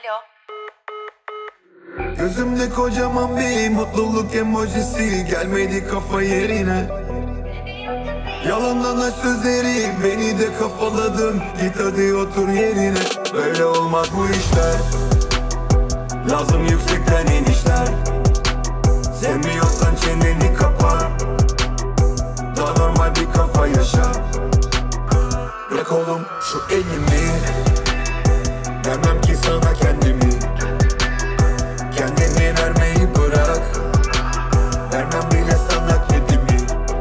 Alo. Gözümde kocaman bir mutluluk emojisi, gelmedi kafa yerine. Yalandan sözleri beni de kafaladın, git hadi otur yerine. Böyle olmaz bu işler, lazım yüksekten inişler. Sevmiyorsan çeneni kapa, daha normal bir kafa yaşa. Bırak oğlum şu elimi, vermem ki sana kendimi. Kendini vermeyi bırak, vermem bile sana kedimi.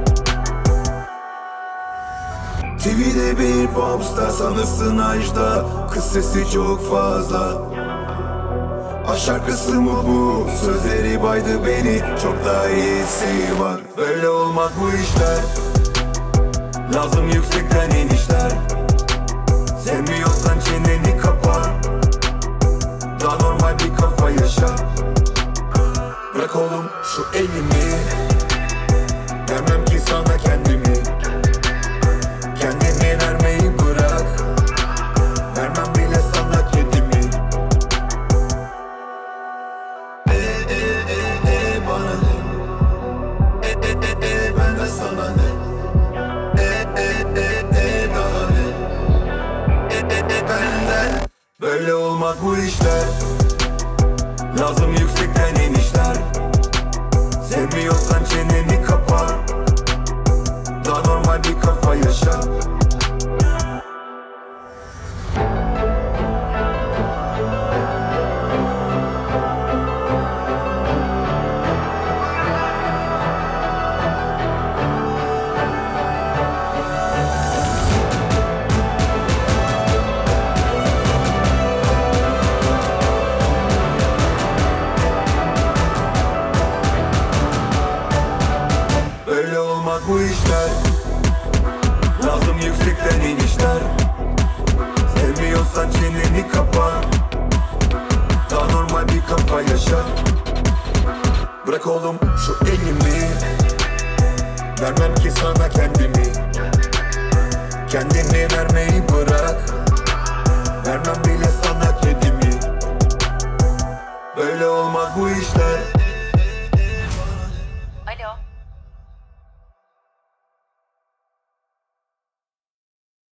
TV'de bir popstar sanırsın ajda, kız sesi çok fazla. Aşk şarkısı mı bu? Sözleri baydı beni, çok daha iyisi var. Böyle olmaz bu işler, lazım yüksekten inişler. Sevmiyorsan çeneni kapa, daha normal bir kafa yaşa. Bırak oğlum şu elimi, vermem ki sana kendimi. Kendini vermeyi bırak, vermem bile sana kedimi. Bana ne? Ben de sana ne? Daha ne? Benden. Böyle olmaz bu işler, lazım yüksekten inişler. Sevmiyorsan çeneni kapa, daha normal bir kafa yaşa. Böyle olmaz bu işler, lazım yüksekten inişler. Sevmiyorsan çeneni kapa, daha normal bir kafa yaşa. Bırak oğlum şu elimi, vermem ki sana kendimi. Kendini vermeyi bırak, vermem bile